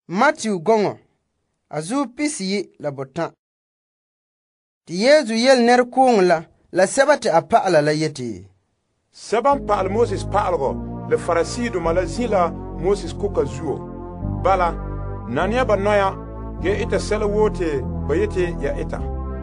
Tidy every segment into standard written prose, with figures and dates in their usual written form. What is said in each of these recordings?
Matthew gongo azu pisi la botan. Ti Yesu yel ner kuung la sebati a pa'ala la yeti. Seban pa'al Moses pa'algo le farasi duma la zila Moses kuka zuo. Bala, nania ba noya ge ita sela wote bayete ya ita.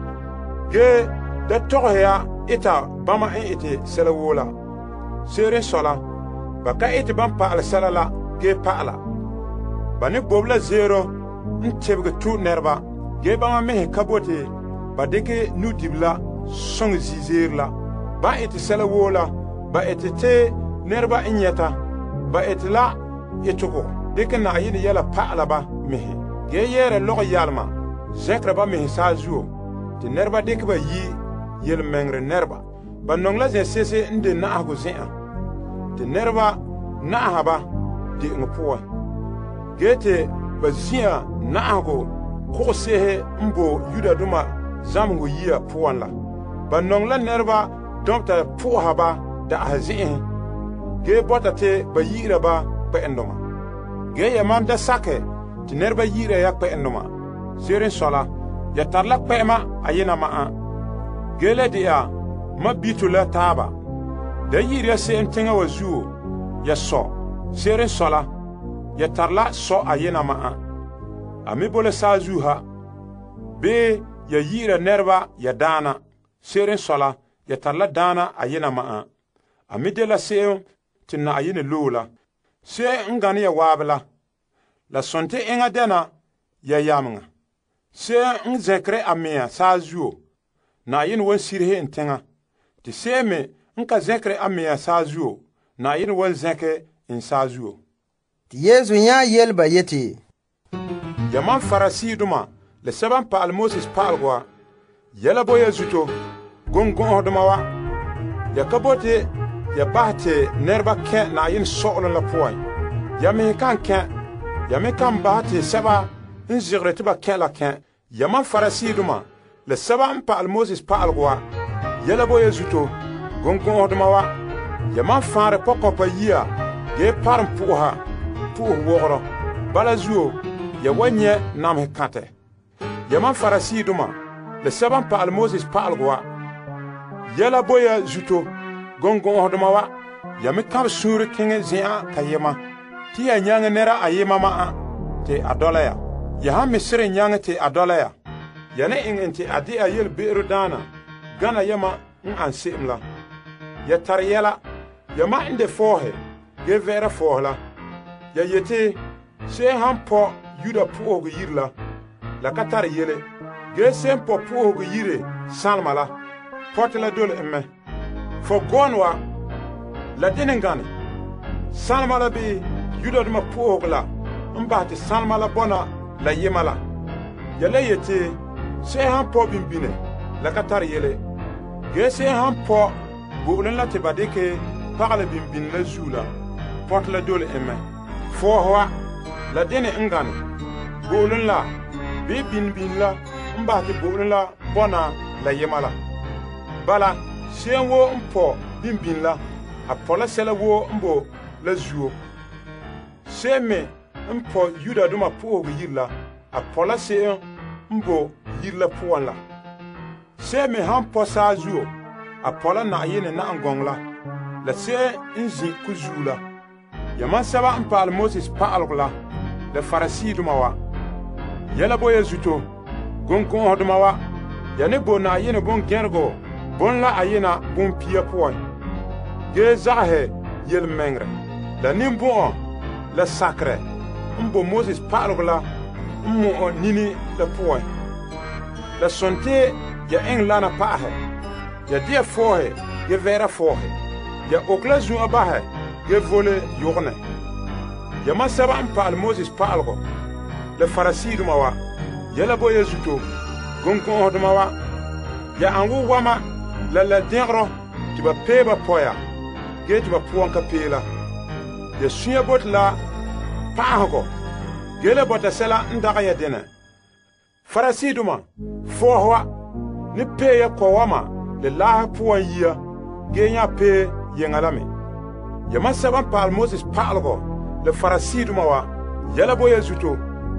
Ge da toge ya ita bama en ite sela wola. Sere sola, baka ite ban pa'al sela la ge pa'ala. Bani bobla zero ntebge tu nerba ge bama mehe kabote badeke nu dibla song zizir la ba ite sela wola ba ite te nerba inyeta ba ite la yetuko deke na yini yala pa'ala ba mehe ge yere logo yalma zekra ba mehe sa zuo te nerba deke ba yi yel mengre nerba ba nongla ze sese nde na ago zea te nerba na haba di ngopo gete bazia na ago ko sehe mbo yuda duma zamungo yia puan la ba nongla nerba domta pu haba da azin ge botate ba yira ba endoma ge yaman da sake ti nerba yira ya pa endoma serin sola ya tarla pema ayina ma a gele dia ma bitula taba da yira se entenga wazu ya so serin sola ya tarla so ayina ma a ami bole sazuha be ya yira nerba ya dana serin sola ya tarla dana ayina ma a ami de la se tinna ayina lula se ngani ya wabla la sonte enga dena ya yamnga se nzekre amia sazuo na yin won sirhe ntenga ti se me nka zekre amia sazuo na yin won zeke in sazuo Ti Yesu nya yel ba yeti. Yaman farasi duma le seban pa'al Moses pa'algwa yela boya zuto gongon duma wa ya kabote ya bahte nerba ke na yin so'lo la poy ya me kan bahte seba nzigre tiba ke la ke yaman farasi duma le seban pa'al Moses pa'algwa yela boya zuto gongon duma wa yaman fare pokopa yia ge parm puha wogro bala zuo ya wanye nam kate yaman farasi duma le seban pa'al Moses pa'algwa yela boya zuto gongon duma wa yami kab suri kinge zia kayema ti ya nyanga nera ayema ma te adolaya ya ha misri nyanga te adolaya yana ingenti adi ayel beru dana gana yama ansimla ya taryela yama inde fohe ge vera fohla ya yete se hampo yuda puogo yirla la katar yele ge sempo puogo yire salmala potla dole emme fo gonwa la denengane salmala bi yuda duma puogo la mbati salmala bona la yemala ya la yete se hampo bimbine la katar yele ge se hampo bulen la tebadeke parle bimbine la zula potla dole emme fohwa la dene ngane bolun la be bin la mbati bolun la bona la yemala bala senwo mpo bin la apola sela wo mbo la zuo seme mpo yuda duma po yirla apola se mbo yirla puan la seme hampo sa zuo apola na yene na ngongla la se nzi kuzula yaman saba pa'al Moses pa'algla le farasi duma wa yela boya zuto gongon duma wa yani bona yene bon gergo bon la ayena bon pia poy ge zahe yel mengre la nimbo la sacre mbo Moses pa'algla mmo nini le poy la sonte ya englana pa'he ya dia fohe ge vera fohe ya okla zu abahe ge vole yogne yama saba pa'al Moses pa'algo le farasi duma wa yela boya zuto gongon duma wa ya angu wama la degro tiba peba poya ge tiba puan ka pela ya sunya bot la pa'ago gele bota sela ndaga ya dena farasi duma fohwa ni peya ko wama le la puan yia ge nya pe yengalame yama saban pa'al Moses pa'algo le farasi duma wa yela boya zuto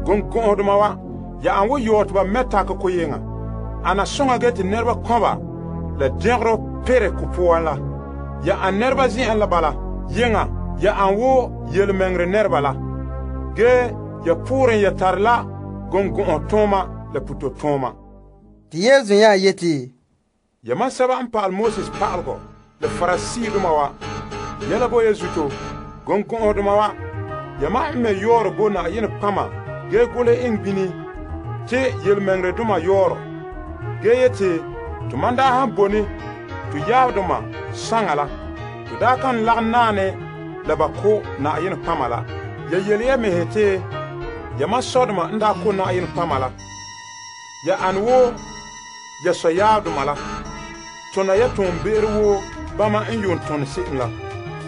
gon-gõ'osdmã wa ya an wo yaootba me-tak koyenga ana sõŋa ge tɩ nɛrba kõba la dẽgro pere ku-pʋgẽ la ya an nɛrba zĩ'an la bala yẽngã ya an wo yel-mengre nɛrba la ge ya pʋʋrẽ ya tar la gon-gõ'os tõoma la puto tõoma. Tɩ Yeezu yã yetɩ: Yamã sɛba n paal Mooses pagelgɔ la Farisiidmã wa yɛla bo ya zuto gon-gõ'osdmã wa yamã n me yaoor bo Na'ayenɛ pãma ge gʋle ẽng bini tɩ yel-mengre-dʋmã yaooro ge yetɩ tɩ man daa sãn bone tɩ yaabdmã sãŋa la tɩ daa kan lagn naane la ba ko Na'ayenɛ pãma la. Ya yel ya mese tɩ yamã sɔdmã n daa ko Na'ayenɛ pãma la ya an wo ya sɔ yaabdmã la tõna ya tʋʋm-be'er woo bãmba n yʋʋn tõnd se'em la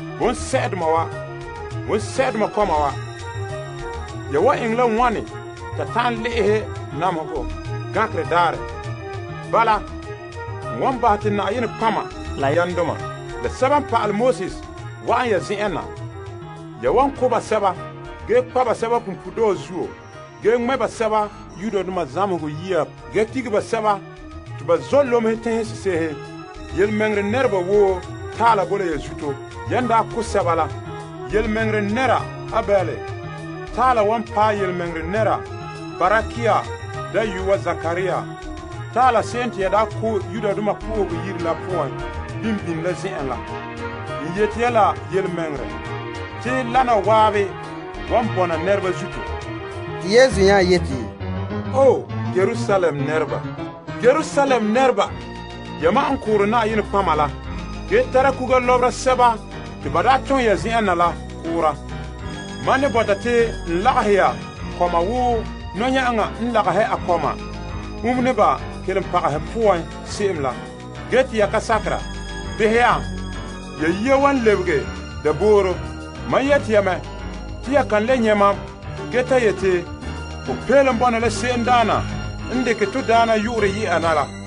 bõn-sɛdmã kɔma wa ya wa ẽng la wãne t'a tãn le'ese namsgo gãkre daare bala n wan bas tɩ Na'ayenɛ pãma la yãndmã la sɛba n pagl Mooses wa n ya zẽ'ẽna ya wan koba sɛba ge kpaba sɛba pũmpudɔɔ zuo ge ŋmɛba sɛba Yudodmã zãmsgo yia ge tigba sɛba tɩ ba zɔ lomse tẽse sɩsese yel-mengre nɛrba woo taala bola ya zuto yãn daa kʋ sɛba la yel-mengre nɛra Abɛɛle taala wan paa yel-mengre nɛra Barakia da yuwa Zakariya taala sẽn tɩ ya daa kʋ Yudodmã pʋʋg yir la pʋgẽ bĩn-bĩn la zẽ'ẽ la n yet yɛla yel-mengre tɩ lana waabe wan bõna nɛrba zuto. Tɩ Yeezu yã yetɩ: O Jerusalem nɛrba, Jerusalem nɛrba, yamã n kʋʋr Na'ayenɛ pãma la ge tara kuga lobra sɛba tɩ ba daa tõe ya zẽ'ãnã la kʋʋra. Man ne bõta tɩ n lags ya kɔma wʋʋ no-yã'ãngã n lagse a kɔma bũmb nebã kell n pagsɛ pʋgẽ se'em la ge tɩ ya ka sakra bɩs yaa ya yia wan lebge dabooro. Man yet yame tɩ ya kan le yẽ mam ge t'a yetɩ fo peel n bõna la se'em daana n dɩke tɩ daana yʋʋr yɩ'ana la